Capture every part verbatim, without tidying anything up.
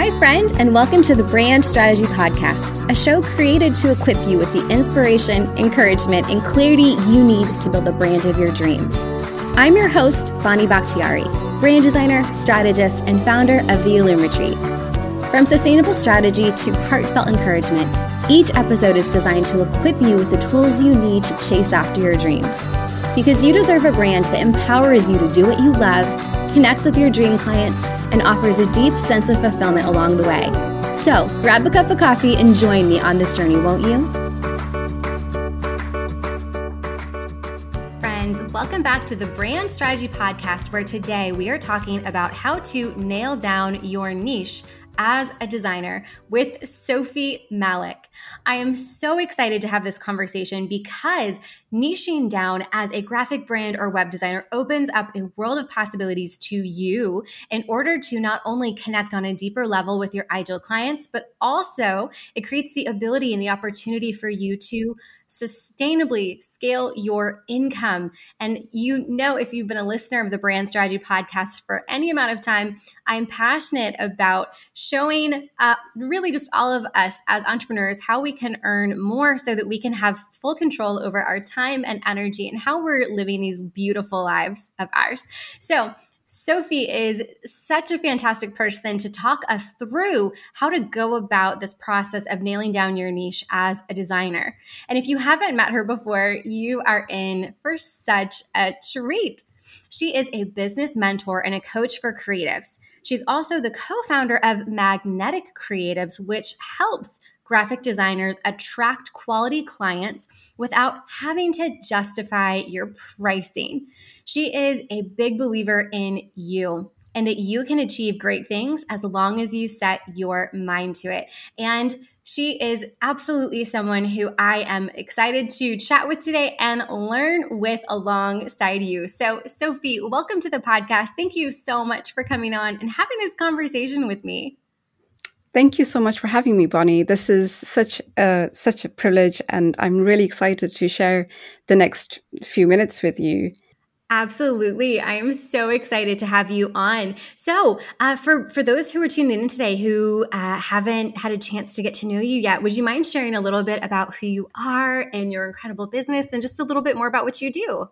Hi, friend, and welcome to the Brand Strategy Podcast, a show created to equip you with the inspiration, encouragement, and clarity you need to build the brand of your dreams. I'm your host, Bonnie Bakhtiari, brand designer, strategist, and founder of the Illume Retreat. From sustainable strategy to heartfelt encouragement, each episode is designed to equip you with the tools you need to chase after your dreams. Because you deserve a brand that empowers you to do what you love, connects with your dream clients, and offers a deep sense of fulfillment along the way. So, grab a cup of coffee and join me on this journey, won't you? Friends, welcome back to the Brand Strategy Podcast, where today we are talking about how to nail down your niche as a designer with Sophie Malik. I am so excited to have this conversation because niching down as a graphic brand or web designer opens up a world of possibilities to you in order to not only connect on a deeper level with your ideal clients, but also it creates the ability and the opportunity for you to sustainably scale your income. And you know, if you've been a listener of the Brand Strategy Podcast for any amount of time, I'm passionate about showing uh, really just all of us as entrepreneurs how we can earn more so that we can have full control over our time and energy and how we're living these beautiful lives of ours. So Sophie is such a fantastic person to talk us through how to go about this process of nailing down your niche as a designer. And if you haven't met her before, you are in for such a treat. She is a business mentor and a coach for creatives. She's also the co-founder of Magnetic Creatives, which helps graphic designers attract quality clients without having to justify your pricing. She is a big believer in you and that you can achieve great things as long as you set your mind to it. And she is absolutely someone who I am excited to chat with today and learn with alongside you. So, Sophie, welcome to the podcast. Thank you so much for coming on and having this conversation with me. Thank you so much for having me, Bonnie. This is such a, such a privilege, and I'm really excited to share the next few minutes with you. Absolutely. I am so excited to have you on. So uh, for, for those who are tuned in today who uh, haven't had a chance to get to know you yet, would you mind sharing a little bit about who you are and your incredible business and just a little bit more about what you do?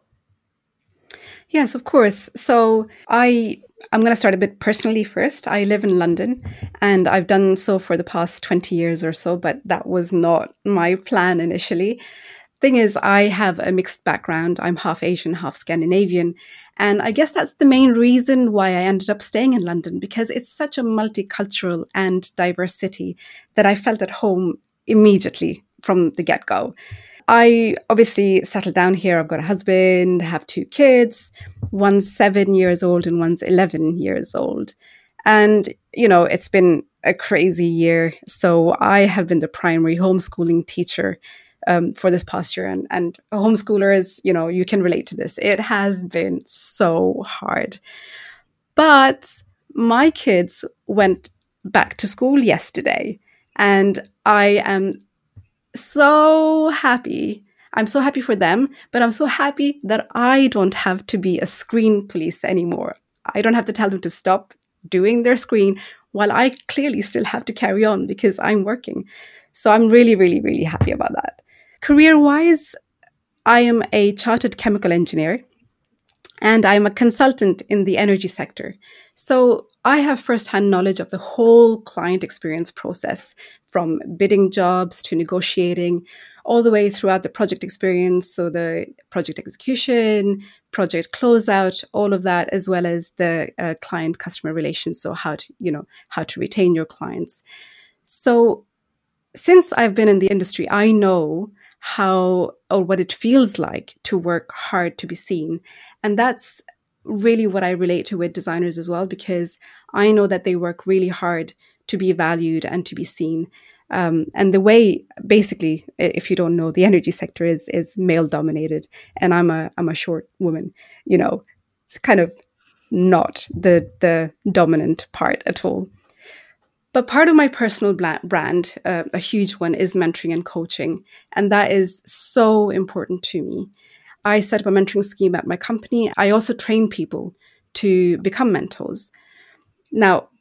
Yes, of course. So I, I'm going to start a bit personally first. I live in London and I've done so for the past twenty years or so, but that was not my plan initially. Thing is, I have a mixed background. I'm half Asian, half Scandinavian. And I guess that's the main reason why I ended up staying in London, because it's such a multicultural and diverse city that I felt at home immediately from the get-go. I obviously settled down here. I've got a husband, have two kids. One's seven years old and one's eleven years old. And, you know, it's been a crazy year. So I have been the primary homeschooling teacher Um, for this past year. And, and homeschoolers, you know, you can relate to this. It has been so hard. But my kids went back to school yesterday, and I am so happy. I'm so happy for them, but I'm so happy that I don't have to be a screen police anymore. I don't have to tell them to stop doing their screen while I clearly still have to carry on because I'm working. So I'm really, really, really happy about that. Career-wise, I am a chartered chemical engineer and I'm a consultant in the energy sector. So I have firsthand knowledge of the whole client experience process, from bidding jobs to negotiating, all the way throughout the project experience. So the project execution, project closeout, all of that, as well as the uh, client customer relations. So how to, you know, how to retain your clients. So since I've been in the industry, I know how or what it feels like to work hard to be seen. And that's really what I relate to with designers as well, because I know that they work really hard to be valued and to be seen. Um, and the way, basically, if you don't know, the energy sector is is male dominated, and I'm a I'm a short woman. You know, it's kind of not the the dominant part at all. But part of my personal brand, uh, a huge one, is mentoring and coaching. And that is so important to me. I set up a mentoring scheme at my company. I also train people to become mentors. Now,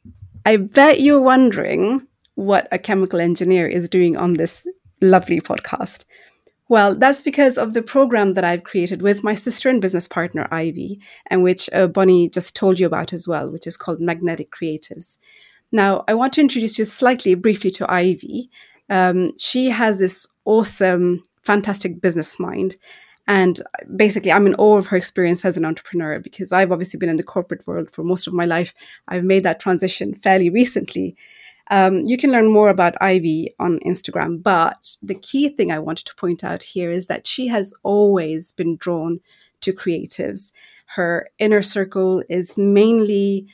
I bet you're wondering what a chemical engineer is doing on this lovely podcast. Well, that's because of the program that I've created with my sister and business partner, Ivy, and which uh, Bonnie just told you about as well, which is called Magnetic Creatives. Now, I want to introduce you slightly briefly to Ivy. Um, she has this awesome, fantastic business mind. And basically, I'm in awe of her experience as an entrepreneur because I've obviously been in the corporate world for most of my life. I've made that transition fairly recently. Um, you can learn more about Ivy on Instagram, but the key thing I wanted to point out here is that she has always been drawn to creatives. Her inner circle is mainly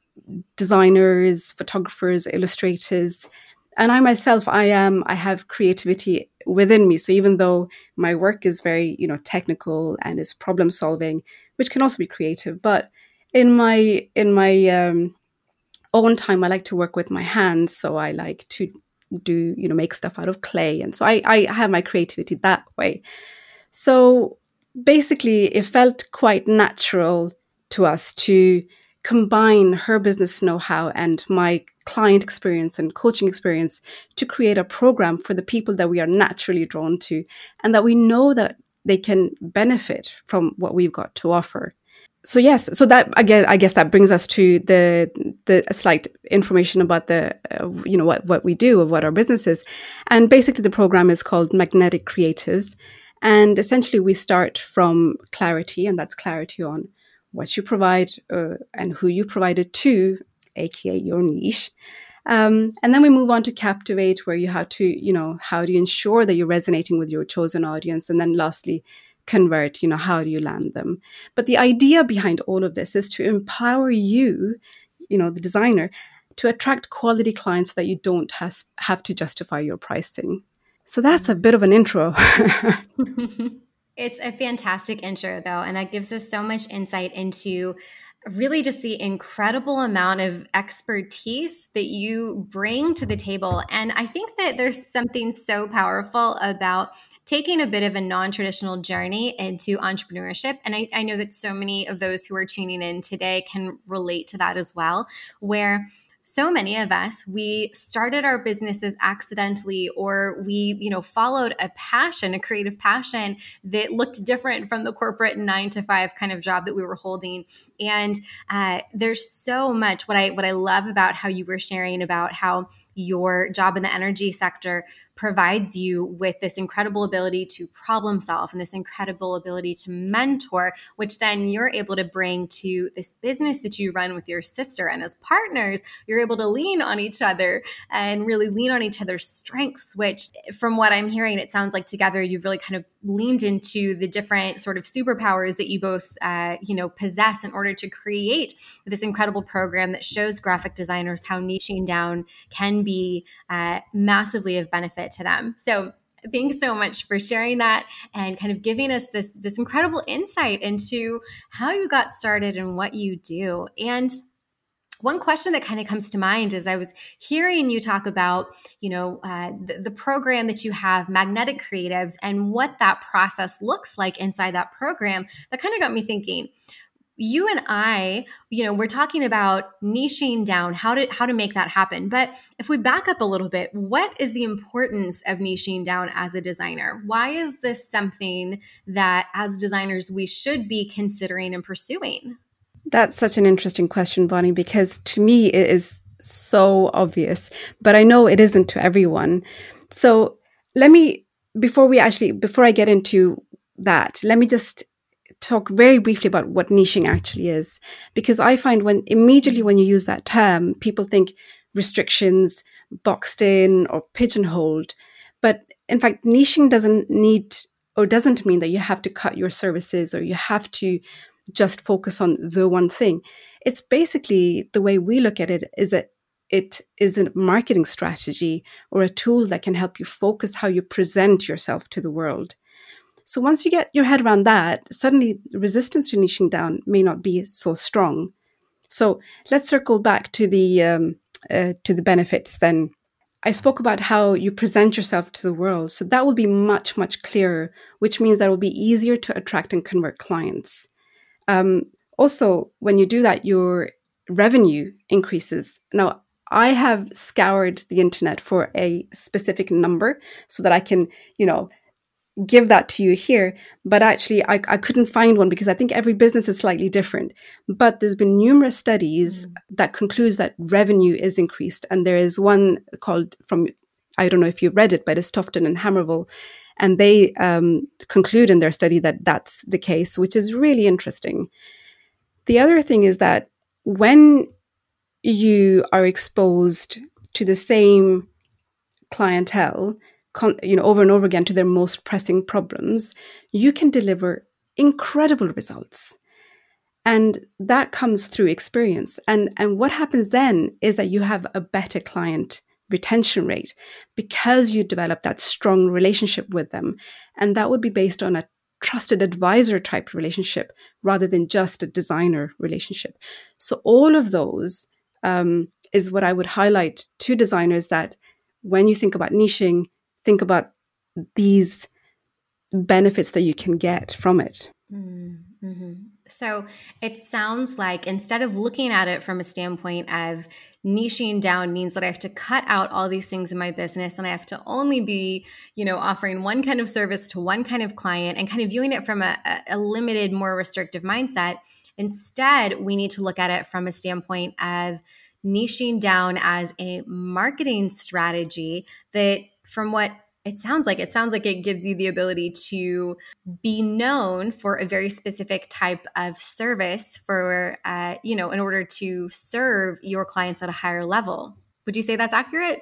designers, photographers, illustrators. And I myself, I am, I have creativity within me. So even though my work is very, you know, technical and is problem solving, which can also be creative, but in my, in my, um, own time, I like to work with my hands. So I like to do, you know, make stuff out of clay. And so I, I have my creativity that way. So basically, it felt quite natural to us to combine her business know-how and my client experience and coaching experience to create a program for the people that we are naturally drawn to and that we know that they can benefit from what we've got to offer. So yes, so that again, I guess that brings us to the the slight information about the uh, you know what what we do or what our business is, and basically the program is called Magnetic Creatives, and essentially we start from clarity, and that's clarity on what you provide uh, and who you provide it to, aka your niche, um, and then we move on to captivate, where you have to you know how do you ensure that you're resonating with your chosen audience, and then lastly, convert, you know, how do you land them? But the idea behind all of this is to empower you, you know, the designer, to attract quality clients so that you don't has, have to justify your pricing. So that's a bit of an intro. It's a fantastic intro, though, and that gives us so much insight into really just the incredible amount of expertise that you bring to the table. And I think that there's something so powerful about taking a bit of a non-traditional journey into entrepreneurship. And I, I know that so many of those who are tuning in today can relate to that as well, where so many of us, we started our businesses accidentally, or we, you know, followed a passion, a creative passion that looked different from the corporate nine to five kind of job that we were holding. And uh, there's so much what I what I love about how you were sharing about how your job in the energy sector provides you with this incredible ability to problem solve and this incredible ability to mentor, which then you're able to bring to this business that you run with your sister. And as partners, you're able to lean on each other and really lean on each other's strengths, which from what I'm hearing, it sounds like together you've really kind of leaned into the different sort of superpowers that you both, uh, you know, possess in order to create this incredible program that shows graphic designers how niching down can be uh, massively of benefit to them. So thanks so much for sharing that and kind of giving us this, this incredible insight into how you got started and what you do. And one question that kind of comes to mind is I was hearing you talk about, you know, uh, the, the program that you have, Magnetic Creatives, and what that process looks like inside that program. That kind of got me thinking. You and I, you know, we're talking about niching down, how to how to make that happen. But if we back up a little bit, what is the importance of niching down as a designer? Why is this something that as designers we should be considering and pursuing? That's such an interesting question, Bonnie, because to me it is so obvious, but I know it isn't to everyone. So let me, before we actually, before I get into that, let me just talk very briefly about what niching actually is, because I find when immediately when you use that term, people think restrictions, boxed in or pigeonholed. But in fact, niching doesn't need or doesn't mean that you have to cut your services or you have to just focus on the one thing. It's basically the way we look at it is that it is a marketing strategy or a tool that can help you focus how you present yourself to the world. So once you get your head around that, suddenly resistance to niching down may not be so strong. So let's circle back to the um, uh, to the benefits then. I spoke about how you present yourself to the world. So that will be much, much clearer, which means that it will be easier to attract and convert clients. Um, also, when you do that, your revenue increases. Now, I have scoured the internet for a specific number so that I can, you know, give that to you here. But actually, I, I couldn't find one because I think every business is slightly different. But there's been numerous studies mm. that concludes that revenue is increased. And there is one called from, I don't know if you've read it, but it's Tufton and Hamerville. And they um, conclude in their study that that's the case, which is really interesting. The other thing is that when you are exposed to the same clientele, con- you know, over and over again to their most pressing problems, you can deliver incredible results. And that comes through experience. And, and what happens then is that you have a better client retention rate because you develop that strong relationship with them. And that would be based on a trusted advisor type relationship rather than just a designer relationship. So all of those um, is what I would highlight to designers, that when you think about niching, think about these benefits that you can get from it. Mm-hmm. So it sounds like instead of looking at it from a standpoint of niching down means that I have to cut out all these things in my business and I have to only be, you know, offering one kind of service to one kind of client and kind of viewing it from a, a limited, more restrictive mindset. Instead, we need to look at it from a standpoint of niching down as a marketing strategy that, from what it sounds like, it sounds like it gives you the ability to be known for a very specific type of service for, uh, you know, in order to serve your clients at a higher level. Would you say that's accurate?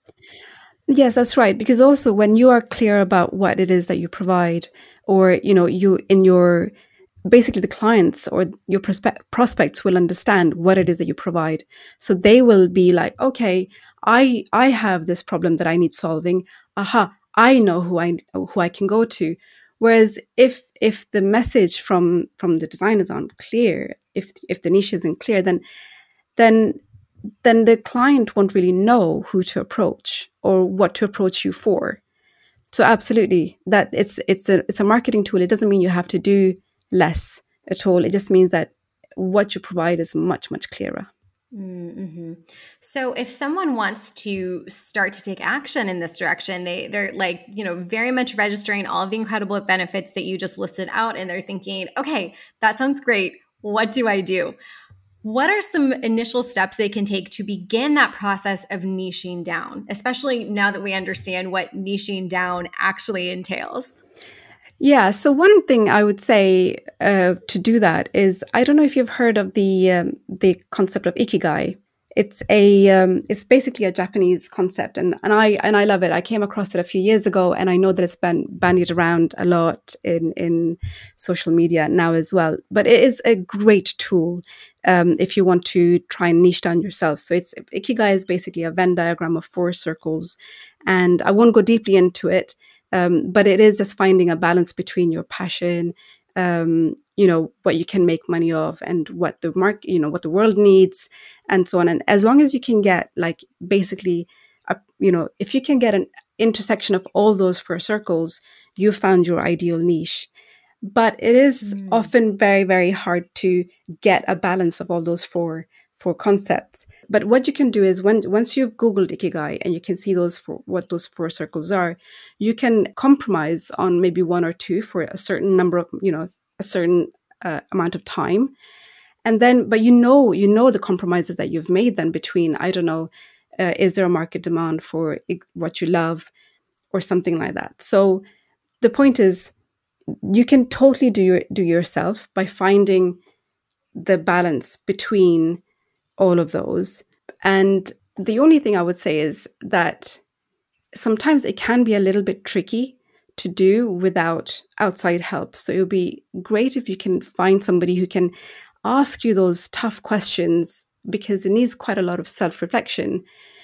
Yes, that's right. Because also when you are clear about what it is that you provide, or, you know, you in your, basically the clients or your prospe- prospects will understand what it is that you provide. So they will be like, okay, I, I have this problem that I need solving. Aha, I know who I, who I can go to. Whereas if, if the message from, from the designers aren't clear, if, if the niche isn't clear, then, then, then the client won't really know who to approach or what to approach you for. So absolutely, that it's, it's a, it's a marketing tool. It doesn't mean you have to do less at all. It just means that what you provide is much, much clearer. Mm-hmm. So if someone wants to start to take action in this direction, they, they're like, you know, very much registering all of the incredible benefits that you just listed out, and they're thinking, okay, that sounds great. What do I do? What are some initial steps they can take to begin that process of niching down, especially now that we understand what niching down actually entails? Yeah. So one thing I would say uh, to do that is, I don't know if you've heard of the um, the concept of ikigai. It's a um, it's basically a Japanese concept, and, and I and I love it. I came across it a few years ago, and I know that it's been bandied around a lot in in social media now as well. But it is a great tool um, if you want to try and niche down yourself. So it's ikigai is basically a Venn diagram of four circles, and I won't go deeply into it. Um, but it is just finding a balance between your passion, um, you know, what you can make money of, and what the market, you know, what the world needs, and so on. And as long as you can get, like, basically, a, you know, if you can get an intersection of all those four circles, you found your ideal niche. But it is mm. often very, very hard to get a balance of all those four four concepts. But what you can do is, when once you've Googled ikigai and you can see those four, what those four circles are, you can compromise on maybe one or two for a certain number of, you know, a certain uh, amount of time. And then, but you know, you know the compromises that you've made then between, I don't know, uh, is there a market demand for what you love or something like that. So the point is, you can totally do your, do yourself by finding the balance between all of those. And the only thing I would say is that sometimes it can be a little bit tricky to do without outside help. So it would be great if you can find somebody who can ask you those tough questions, because it needs quite a lot of self-reflection.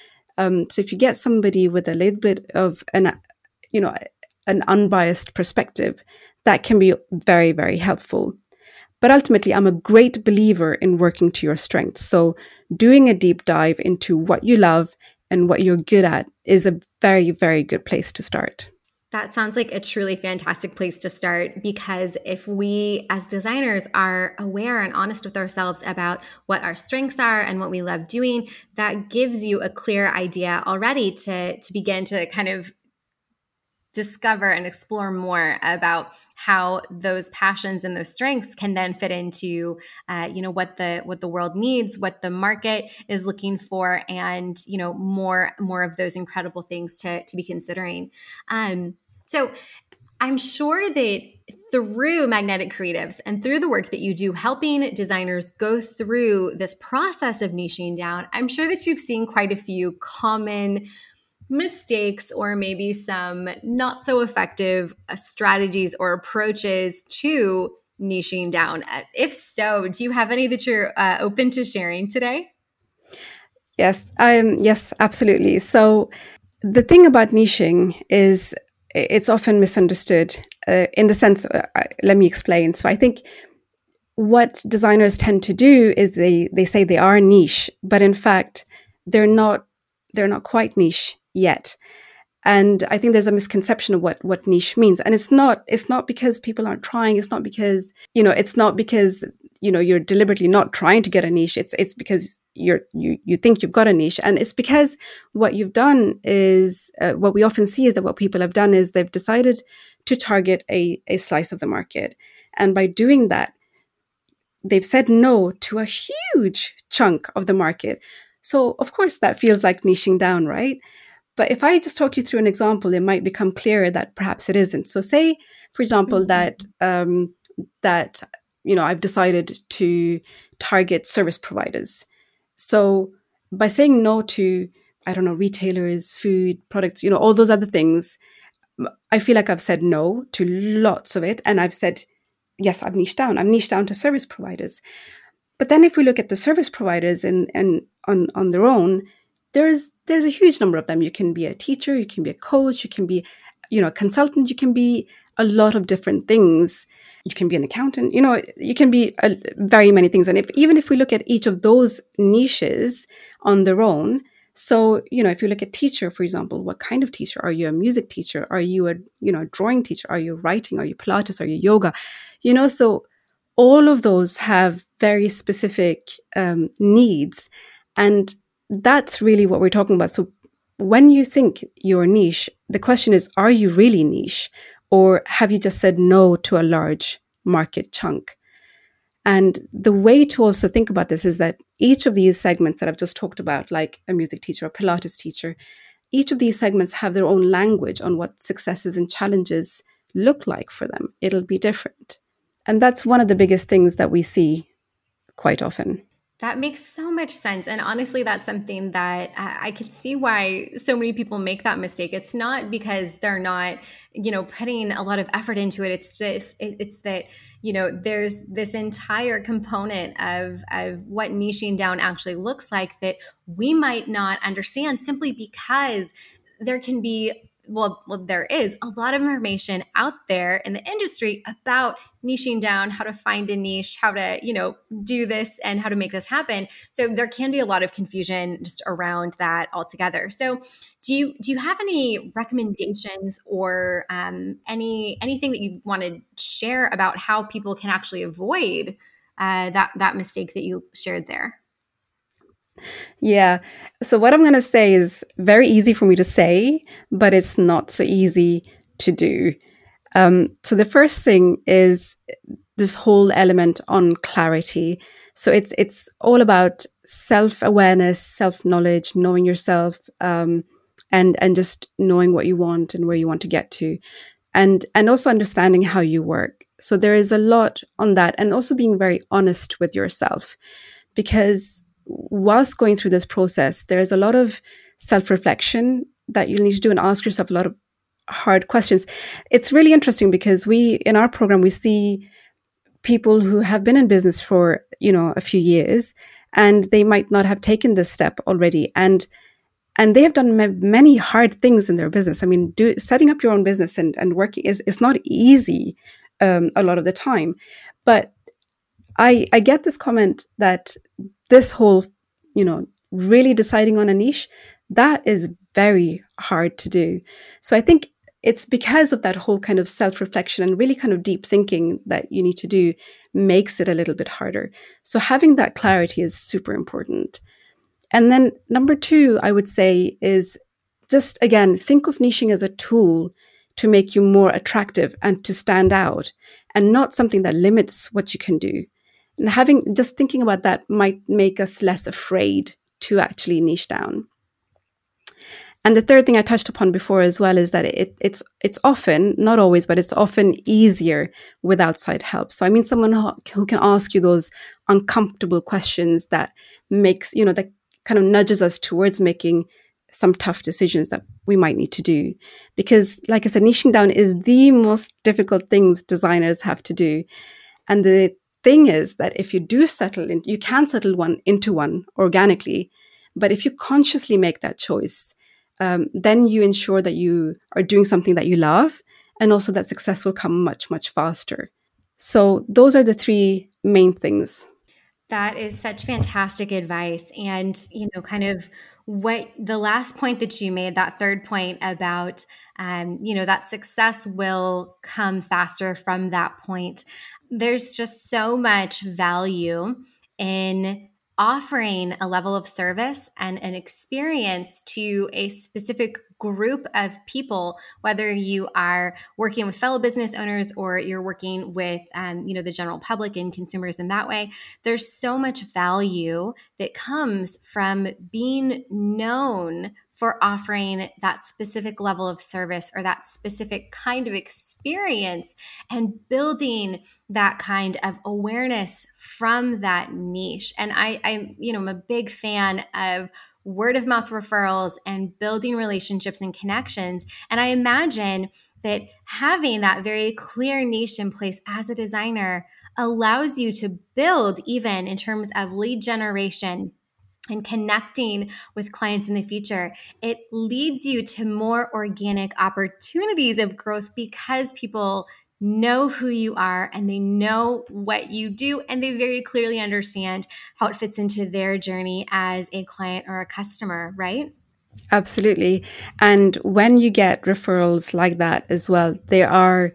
Um, so if you get somebody with a little bit of an, you know, an unbiased perspective, that can be very, very helpful. But ultimately, I'm a great believer in working to your strengths. So doing a deep dive into what you love and what you're good at is a very, very good place to start. That sounds like a truly fantastic place to start, because if we as designers are aware and honest with ourselves about what our strengths are and what we love doing, that gives you a clear idea already to, to begin to kind of discover and explore more about how those passions and those strengths can then fit into, uh, you know, what the what the world needs, what the market is looking for, and you know, more more of those incredible things to to be considering. Um, so, I'm sure that through Magnetic Creatives and through the work that you do, helping designers go through this process of niching down, I'm sure that you've seen quite a few common mistakes or maybe some not so effective uh, strategies or approaches to niching down. Uh, If so, do you have any that you're uh, open to sharing today? Yes, um, yes, absolutely. So the thing about niching is it's often misunderstood uh, in the sense, uh, let me explain. So I think what designers tend to do is they they say they are niche, but in fact they're not they're not quite niche yet. And I think there's a misconception of what what niche means. And it's not it's not because people aren't trying. It's not because, you know, it's not because, you know, you're deliberately not trying to get a niche. It's it's because you're you you think you've got a niche. And it's because what you've done is uh, what we often see is that what people have done is they've decided to target a a slice of the market. And by doing that, they've said no to a huge chunk of the market. So of course that feels like niching down, right? But if I just talk you through an example, it might become clearer that perhaps it isn't. So say, for example, Mhm. that um, that you know I've decided to target service providers. So by saying no to, I don't know, retailers, food products, you know, all those other things, I feel like I've said no to lots of it, and I've said yes, I've niched down. I've niched down to service providers. But then if we look at the service providers and and on on their own, there's there's a huge number of them. You can be a teacher, you can be a coach, you can be, you know, a consultant, you can be a lot of different things. You can be an accountant, you know, you can be a, very many things. And if even if we look at each of those niches on their own, so, you know, if you look at teacher, for example, what kind of teacher? Are you a music teacher? Are you a, you know, drawing teacher? Are you writing? Are you Pilates? Are you yoga? You know, so all of those have very specific um, needs. And that's really what we're talking about. So when you think you're niche, the question is, are you really niche? Or have you just said no to a large market chunk? And the way to also think about this is that each of these segments that I've just talked about, like a music teacher, a Pilates teacher, each of these segments have their own language on what successes and challenges look like for them. It'll be different. And that's one of the biggest things that we see quite often. That makes so much sense. And honestly, that's something that I, I could see why so many people make that mistake. It's not because they're not, you know, putting a lot of effort into it. It's just, it, it's that, you know, there's this entire component of, of what niching down actually looks like that we might not understand simply because there can be, well, well, there is a lot of information out there in the industry about niching down, how to find a niche, how to, you know, do this and how to make this happen. So there can be a lot of confusion just around that altogether. So do you do you have any recommendations or um, any anything that you want to share about how people can actually avoid uh, that that mistake that you shared there? Yeah. So what I'm going to say is very easy for me to say, but it's not so easy to do. Um, so the first thing is this whole element on clarity. So it's it's all about self-awareness, self-knowledge, knowing yourself, um, and and just knowing what you want and where you want to get to, and and also understanding how you work. So there is a lot on that, and also being very honest with yourself, because whilst going through this process, there is a lot of self-reflection that you'll need to do and ask yourself a lot of hard questions. It's really interesting because we, in our program, we see people who have been in business for, you know, a few years, and they might not have taken this step already. And and they have done m- many hard things in their business. I mean, do, setting up your own business and, and working is, is not easy um, a lot of the time. But I, I get this comment that this whole, you know, really deciding on a niche, that is very hard to do. So I think it's because of that whole kind of self-reflection and really kind of deep thinking that you need to do makes it a little bit harder. So having that clarity is super important. And then number two, I would say, is just, again, think of niching as a tool to make you more attractive and to stand out, and not something that limits what you can do. And having just thinking about that might make us less afraid to actually niche down. And the third thing I touched upon before as well is that it, it's it's often, not always, but it's often easier with outside help. So I mean, someone who, who can ask you those uncomfortable questions that makes, you know, that kind of nudges us towards making some tough decisions that we might need to do. Because like I said, niching down is the most difficult things designers have to do. And the thing is that if you do settle in, you can settle one into one organically. But if you consciously make that choice, Um, then you ensure that you are doing something that you love, and also that success will come much, much faster. So those are the three main things. That is such fantastic advice. And, you know, kind of what the last point that you made, that third point about, um, you know, that success will come faster from that point. There's just so much value in offering a level of service and an experience to a specific group of people, whether you are working with fellow business owners or you're working with, um, you know, the general public and consumers in that way. There's so much value that comes from being known for offering that specific level of service or that specific kind of experience, and building that kind of awareness from that niche. And I, I, you know, I'm a big fan of word of mouth referrals and building relationships and connections. And I imagine that having that very clear niche in place as a designer allows you to build, even in terms of lead generation and connecting with clients in the future. It leads you to more organic opportunities of growth because people know who you are and they know what you do, and they very clearly understand how it fits into their journey as a client or a customer, right? Absolutely. And when you get referrals like that as well, they are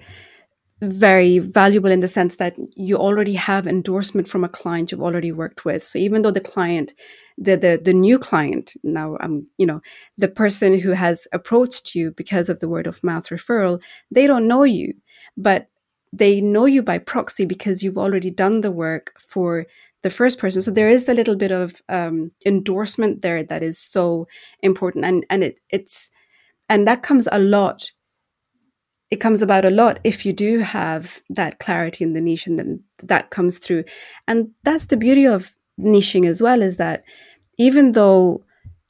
very valuable in the sense that you already have endorsement from a client you've already worked with. So even though the client, the the, the new client now, um, you know, the person who has approached you because of the word of mouth referral, they don't know you, but they know you by proxy because you've already done the work for the first person. So there is a little bit of um, endorsement there that is so important, and and it it's and that comes a lot. It comes about a lot if you do have that clarity in the niche, and then that comes through. And that's the beauty of niching as well, is that even though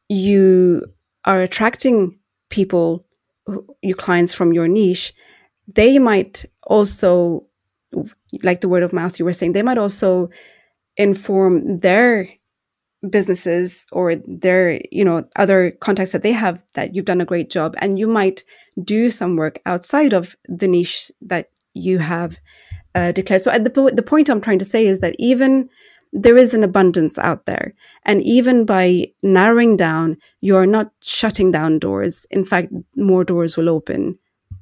you are attracting people, your clients from your niche, they might also, like the word of mouth you were saying, they might also inform their businesses or their, you know, other contacts that they have that you've done a great job, and you might do some work outside of the niche that you have uh, declared. So at the, po- the point I'm trying to say is that even there is an abundance out there, and even by narrowing down, you're not shutting down doors. In fact, more doors will open.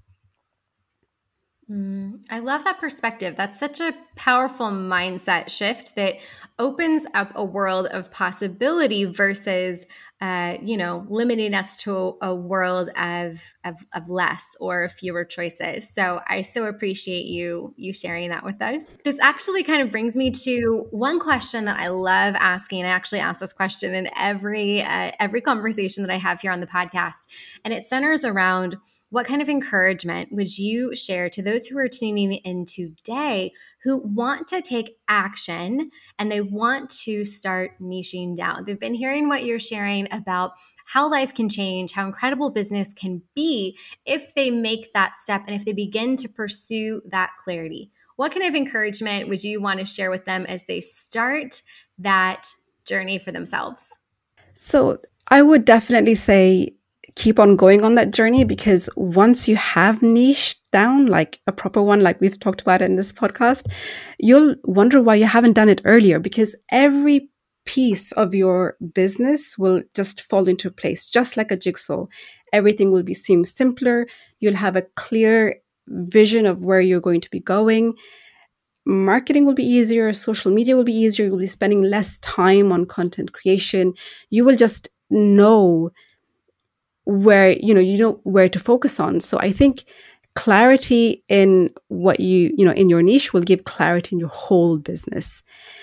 Mm, I love that perspective. That's such a powerful mindset shift that opens up a world of possibility versus, uh, you know, limiting us to a, a world of, of of less or fewer choices. So I so appreciate you you sharing that with us. This actually kind of brings me to one question that I love asking. I actually ask this question in every uh, every conversation that I have here on the podcast, and it centers around: what kind of encouragement would you share to those who are tuning in today who want to take action and they want to start niching down? They've been hearing what you're sharing about how life can change, how incredible business can be if they make that step and if they begin to pursue that clarity. What kind of encouragement would you want to share with them as they start that journey for themselves? So I would definitely say keep on going on that journey, because once you have niched down, like a proper one, like we've talked about in this podcast, you'll wonder why you haven't done it earlier, because every piece of your business will just fall into place, just like a jigsaw. Everything will be seem simpler. You'll have a clear vision of where you're going to be going. Marketing will be easier. Social media will be easier. You'll be spending less time on content creation. You will just know where, you know, you know where to focus on. So I think clarity in what you, you know, in your niche will give clarity in your whole business.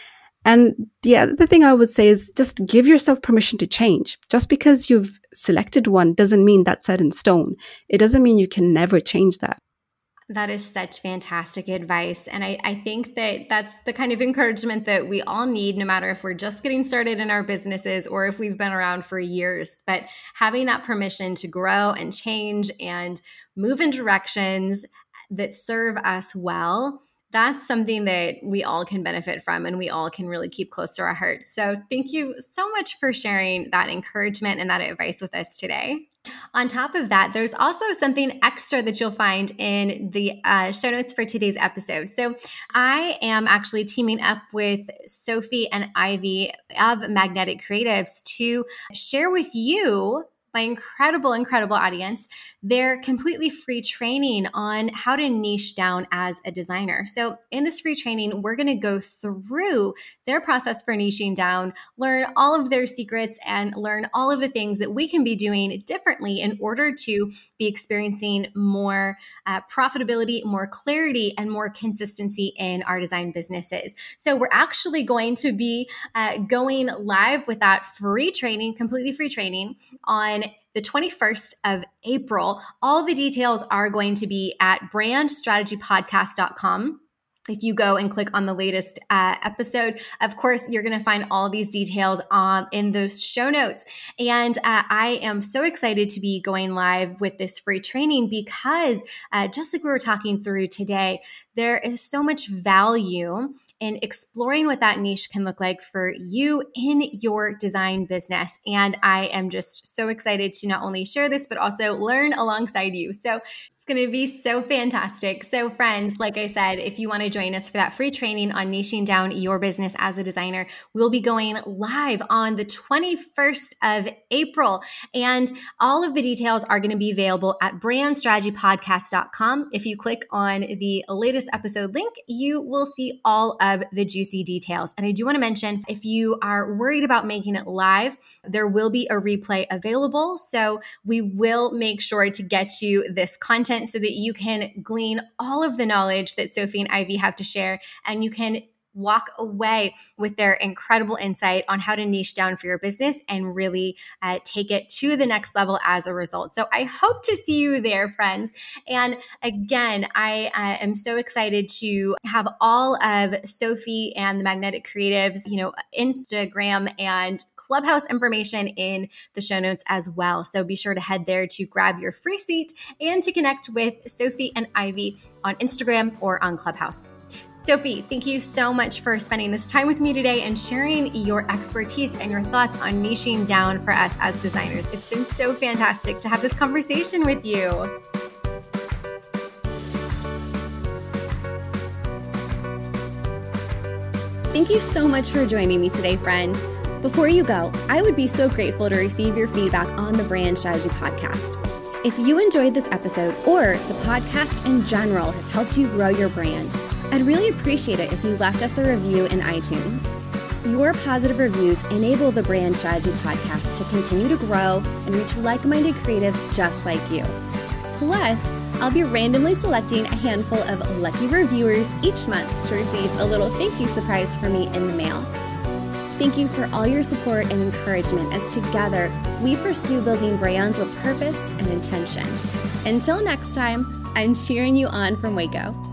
And the other thing I would say is just give yourself permission to change. Just because you've selected one doesn't mean that's set in stone. It doesn't mean you can never change that. That is such fantastic advice. And I, I think that that's the kind of encouragement that we all need, no matter if we're just getting started in our businesses or if we've been around for years. But having that permission to grow and change and move in directions that serve us well, that's something that we all can benefit from and we all can really keep close to our hearts. So thank you so much for sharing that encouragement and that advice with us today. On top of that, there's also something extra that you'll find in the uh, show notes for today's episode. So I am actually teaming up with Sophie and Ivy of Magnetic Creatives to share with you, my incredible, incredible audience, their completely free training on how to niche down as a designer. So in this free training, we're going to go through their process for niching down, learn all of their secrets, and learn all of the things that we can be doing differently in order to be experiencing more uh, profitability, more clarity, and more consistency in our design businesses. So we're actually going to be uh, going live with that free training, completely free training on the twenty-first of April. All the details are going to be at brand strategy podcast dot com. If you go and click on the latest uh, episode, of course, you're going to find all these details um, in those show notes. And uh, I am so excited to be going live with this free training because uh, just like we were talking through today, there is so much value in exploring what that niche can look like for you in your design business. And I am just so excited to not only share this, but also learn alongside you. So it's going to be so fantastic. So friends, like I said, if you want to join us for that free training on niching down your business as a designer, we'll be going live on the twenty-first of April. And all of the details are going to be available at brand strategy podcast dot com. If you click on the latest episode link, you will see all of the juicy details. And I do want to mention, if you are worried about making it live, there will be a replay available. So we will make sure to get you this content so that you can glean all of the knowledge that Sophie and Ivy have to share, and you can walk away with their incredible insight on how to niche down for your business and really uh, take it to the next level as a result. So I hope to see you there, friends. And again, I uh, am so excited to have all of Sophie and the Magnetic Creatives, you know, Instagram and Clubhouse information in the show notes as well. So be sure to head there to grab your free seat and to connect with Sophie and Ivy on Instagram or on Clubhouse. Sophie, thank you so much for spending this time with me today and sharing your expertise and your thoughts on niching down for us as designers. It's been so fantastic to have this conversation with you. Thank you so much for joining me today, friend. Before you go, I would be so grateful to receive your feedback on the Brand Strategy Podcast. If you enjoyed this episode or the podcast in general has helped you grow your brand, I'd really appreciate it if you left us a review in iTunes. Your positive reviews enable the Brand Strategy Podcast to continue to grow and reach like-minded creatives just like you. Plus, I'll be randomly selecting a handful of lucky reviewers each month to receive a little thank you surprise from me in the mail. Thank you for all your support and encouragement as together we pursue building brands with purpose and intention. Until next time, I'm cheering you on from Waco.